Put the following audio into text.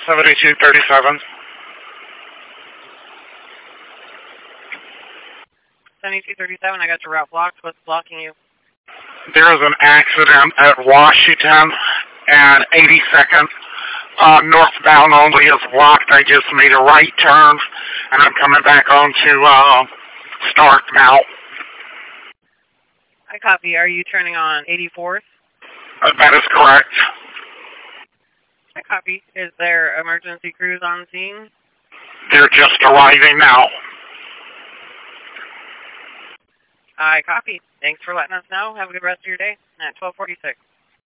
7237. 7237, I got your route blocked. What's blocking you? There is an accident at Washington and 82nd. Northbound only is blocked. I just made a right turn, and I'm coming back on to Stark now. I copy. Are you turning on 84th? That is correct. I copy. Is there emergency crews on scene? They're just arriving now. I copy. Thanks for letting us know. Have a good rest of your day at 1246.